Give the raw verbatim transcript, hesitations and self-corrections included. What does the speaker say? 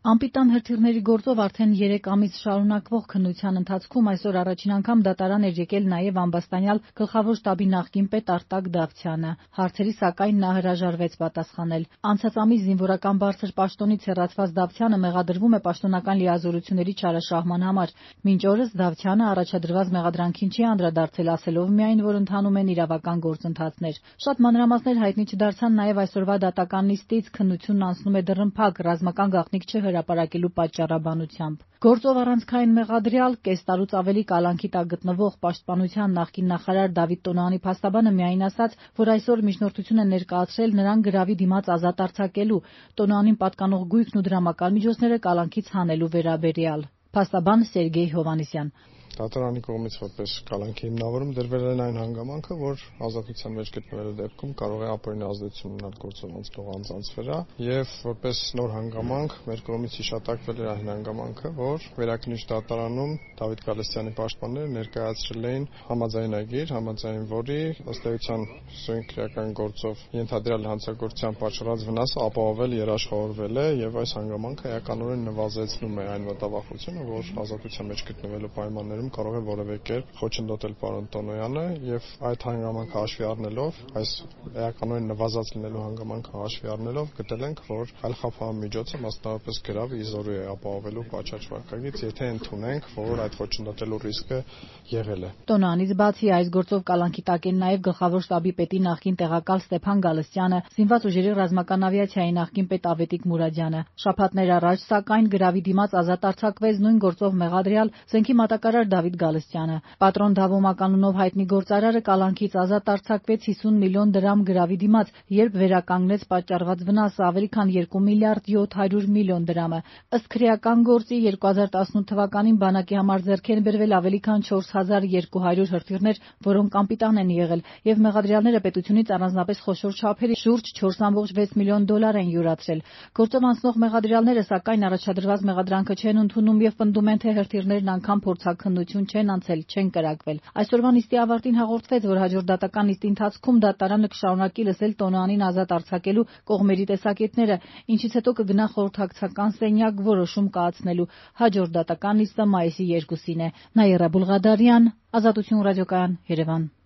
Անպիտան հրթիռների գործով արդեն երեք ամիս շարունակվող քննության ընթացքում այսօր առաջին անգամ դատարան էր եկել նաև ամբաստանյալ գլխավոր շտաբի նախկին պետ Արտակ Դավթյանը։ Հարցերի սակայն նա հրաժարվեց պատասխանել։ Անցած ամիս զինվորական բարձր պաշտոնից հեռացված Դավթյանը մեղադրվում է պաշտոնական լիազորությունների չարաշահման համար։ Մինչ օրս Դավթյանը առաջադրված մեղադրանքին չի անդրադարձել, ասելով միայն, որ ընթանում են իրավական գործընթացներ։ Շատ մանրամասներ հայտնի չդարձան նաև այսօրվա դատական նիստից, քննությունն անցնում է դռնփակ, ռազմական գաղտնիք չհրապարակելու պատճառաբանությամբ։ Գործով առանցքային մեղադրյալ, կես տարուց ավելի կալանքի տակ գտնվող Պաշտպանության նախկին նախարար Դավիթ Տոնոյանի փաստաբանը միայն ասաց, որ այսօր միջնորդություն է ներկայացրել նրան գրավի դիմաց ազատ արձակելու, Տոնոյանին պատկանող գույքն ու դրամական միջոցները կալանքից հանելու վերաբերյալ։ Փաստաբան Սերգեյ Հովհաննիսյան. Դատարանի կողմից որպես կալանքի հիմնավորում դրվել է այն հանգամանքը, որ ազատության մեջ գտնվելու դեպքում կարող է ապօրինի ազդեցություն ունենալ գործով անցնող անձանց վրա, եւ որպես նոր հանգամանք մեր կողմից հիշատակվել է այն հանգամանքը, որ վերաքննիչ դատարանում Դավիթ Գալստյանի պաշտպանները ներկայացրել էին համաձայնագիր, համաձայն որի ըստ էության սույն քրեական գործով ենթադրյալ հանցագործության պատճառած վնասը ապահովել երաշխավորվել է, եւ այս հանգամանքը էականորեն նվազեցնում է այն մտավախությունը, որ ազատության մեջ գտնվելու պայմաններում կարող է որևէ կերպ խոչընդոտել պարոն Տոնոյանը, եւ այդ հանգամանքը հաշվի առնելով, այս էականորեն նվազած լինելու հանգամանքը հաշվի առնելով գտել ենք, որ այլ խափան միջոցը, մասնավորապես գրավը իզորու է ապահովելու պատշաճ վարքագիծ, եթե ընդունենք, որ այդ խոչընդոտելու ռիսկը եղել է։ Տոնոյանից բացի այս գործով կալանքի տակ են նաև գլխավոր շտաբի պետի նախկին տեղակալ Ստեփան Գալստյանը, զինված ուժերի ռազմական ավիացիայի նախկին պետ Ավետիք Մուրադյանը։ Շաբաթներ առաջ, սակայն, գրավի դիմաց ազատ արձակվեց նույն գործով մեղադրյալ զենքի մատակարար Դավիթ Գալստյանը։ Պատրոն Դավոմակ անունով հայտնի գործարարը կալանքից ազատ արձակվեց հիսուն միլիոն դրամ գրավի դիմաց, երբ վերականգնեց պատճառված վնասը ավելի քան երկու միլիարդ յոթ հարյուր միլիոն դրամը։ Ըստ քրեական գործի երկու հազար տասնութ թվականին բանակի համար ձեռք են բերվել ավելի քան չորս հազար երկու հարյուր հրթիռներ, որոնք անպիտան են եղել, եւ մեղադրյալները պետությունից առանձնապես խոշոր չափերի շուրջ չորս կόμma վեց միլիոն դոլար են յուրացրել։ Գործով անցնող մեղադրյալները սակայն առաջադրված մեղադրանքը չեն ընդունում եւ պնդում են, թե հրթիռներն անգամ փորձաքննություն չեն անցել, չեն կրակվել։ Այսօրվա նիստի ավարտին հաղորդվեց, որ հաջորդ դատական նիստի ընթացքում դատարանը կշարունակի լսել Տոնոյանին ազատ արձակելու կողմերի տեսակետները, ինչից հետո կգնա խորհրդակցական սենյակ որոշում կայացնելու։ Հաջորդ դատական նիստը մայիսի երկուսին է։ Նաիրա Բուլղադարյան, Ազատություն ռադիոկայան, Երևան։